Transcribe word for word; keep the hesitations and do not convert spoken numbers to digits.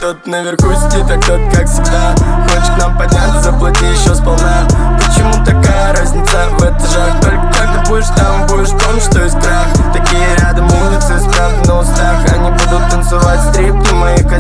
кто-то наверху сидит, а кто-то, как всегда, хочет к нам подняться, заплати еще сполна. Почему такая разница в этажах? Только когда будешь там, будешь помнить, что есть крах. Такие рядом улицы, справа на устах. Они будут танцевать стрип на моих